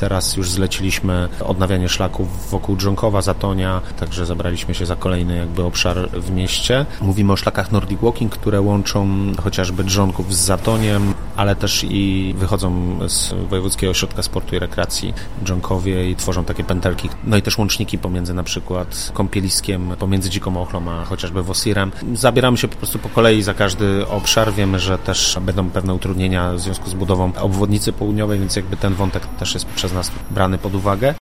Teraz już zleciliśmy odnawianie szlaków wokół Dżonkowa, Zatonia, także zabraliśmy się za kolejny obszar w mieście. Mówimy o szlakach Nordic Walking, które łączą chociażby Dżonków z Zatoniem, ale też i wychodzą z Wojewódzkiego Ośrodka Sportu i Rekreacji w Dżonkowie i tworzą takie pętelki. No i też łączniki pomiędzy na przykład Kąpieliskiem, pomiędzy Dziką Ochlą, a chociażby Wosirem. Zabieramy się po prostu po kolei za każdy obszar. Wiemy, że też będą pewne utrudnienia w związku z budową obwodnicy południowej, więc ten wątek też jest przez nas brany pod uwagę.